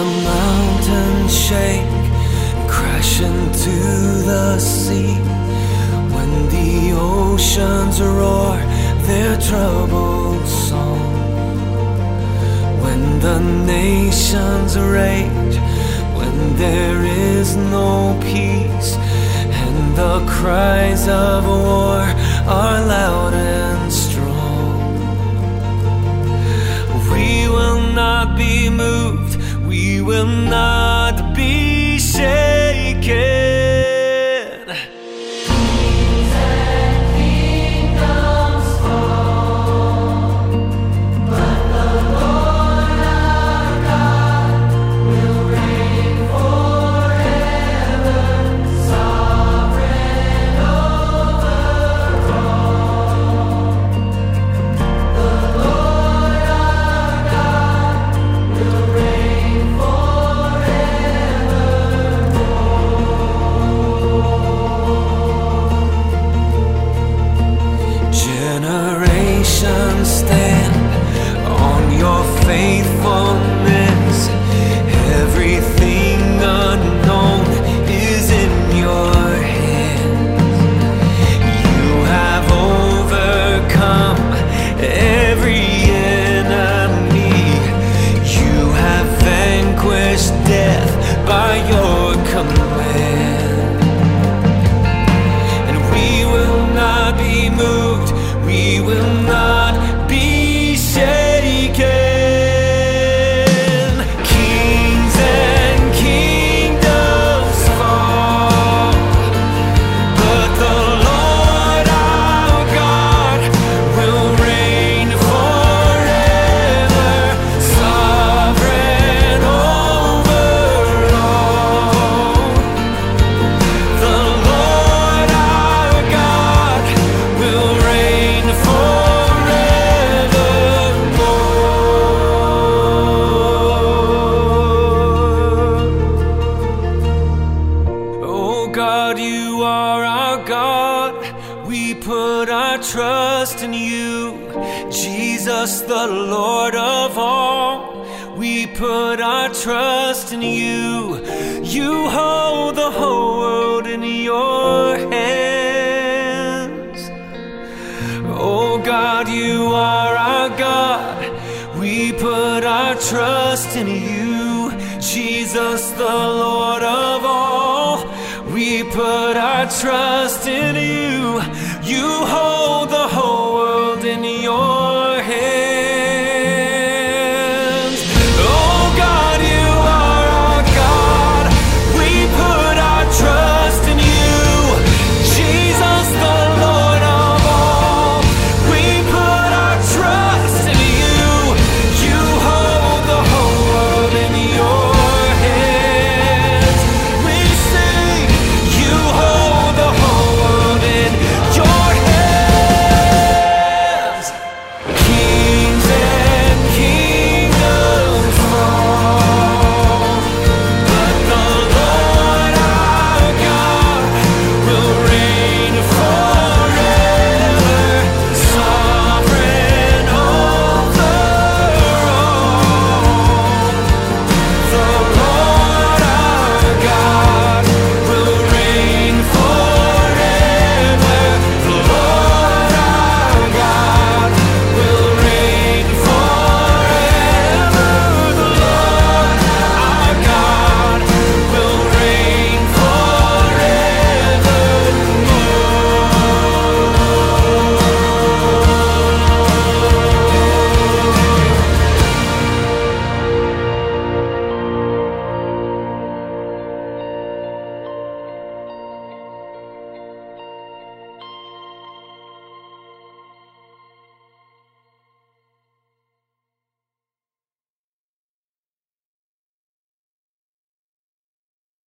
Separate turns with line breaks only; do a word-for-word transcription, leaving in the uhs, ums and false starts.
the mountains shake, crash into the sea, when the oceans roar their troubled song, when the nations rage, when there is no peace, and the cries of war are loud and strong. We will not be moved, we will not be shaken. Generations stand on your faithfulness. Everything unknown is in your hands. You have overcome every enemy. You have vanquished death by your command. And we will not be moved, we will not be shaken. Kings and kingdoms fall, but the Lord our God will reign forever, sovereign over all. The Lord our God will reign forevermore. Oh God, you are our God. We put our trust in you, Jesus, the Lord of all. We put our trust in you. You hold the whole world in your hands. Oh God, you are our God. We put our trust in you, Jesus, the Lord of all. We put our trust in you. You hold